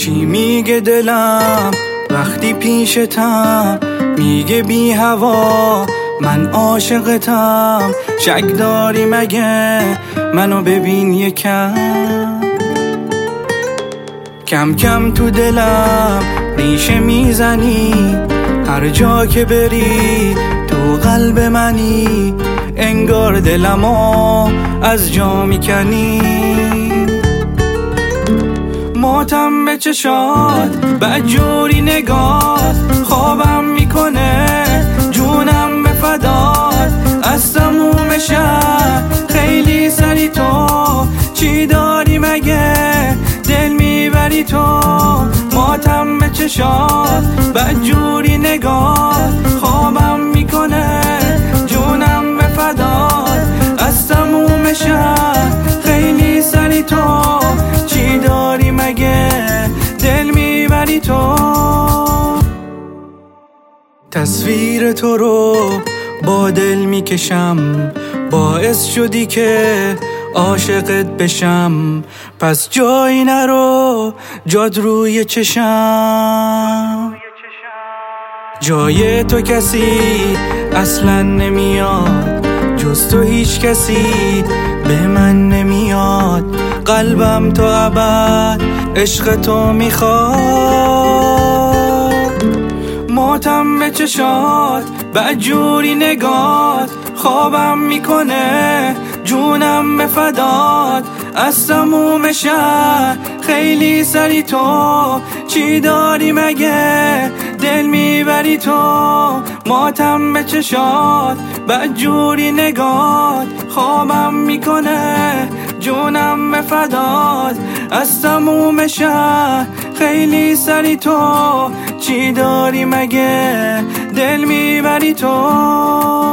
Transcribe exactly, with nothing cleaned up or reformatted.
چی میگه دلم وقتی پیشتم؟ میگه بی هوا من عاشقتم. شک داری مگه منو ببین یکم؟ کم کم تو دلم ریشه میزنی، هر جا که بری تو قلب منی. انگار دلمو از جا میکنی. ماتم به چشات بدجوری نگات، خوابم میکنه جونم به فدات. از تموم شهر خیلی سری تو، چی داری مگه دل میبری تو؟ ماتم به چشات بدجوری نگات، خوابم میکنه جونم به فدات. از تموم شهر خیلی سری تو، چی داری مگه دل میبری تو؟ تصویر تو رو با دل میکشم، باعث شدی که عاشقت بشم. پس جایی نرو جاد روی چشم. جای تو کسی اصلا نمیاد، جز تو هیچ کسی به من نمیاد. قلبم تو ابد عشق تو میخواد. ماتم به چشات بدجوری نگات، خوابم میکنه جونم به فدات. از تموم شهر خیلی سری تو، چی داری مگه دل میبری تو؟ ماتم به چشات بدجوری نگات، خوابم میکنه جونم به فدات. از تموم شهر خیلی سری تو، چی داری مگه دل میبری تو؟